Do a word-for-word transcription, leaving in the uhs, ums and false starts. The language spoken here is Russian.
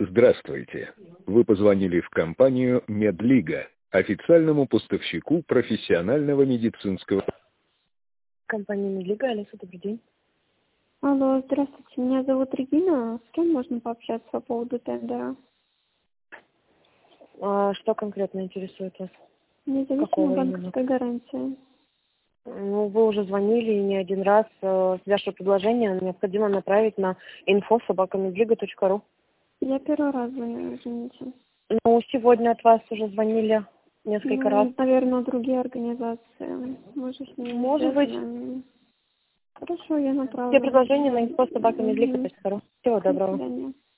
Здравствуйте. Вы позвонили в компанию «Медлига», официальному поставщику профессионального медицинского... Компания «Медлига», Алиса, добрый день. Алло, здравствуйте, меня зовут Регина. С кем можно пообщаться по поводу тендера? А что конкретно интересует вас? Независимая банковская гарантия. Ну, вы уже звонили не один раз. Ваше предложение необходимо направить на инфо собака медлига точка ру. Я первый раз звоню, извините. Ну, сегодня от вас уже звонили несколько ну, раз. Наверное, другие организации. Может, с ними Может быть. Хорошо, я направлю. Все предложения на инфо собака медлига точка ру. Всего доброго. До свидания.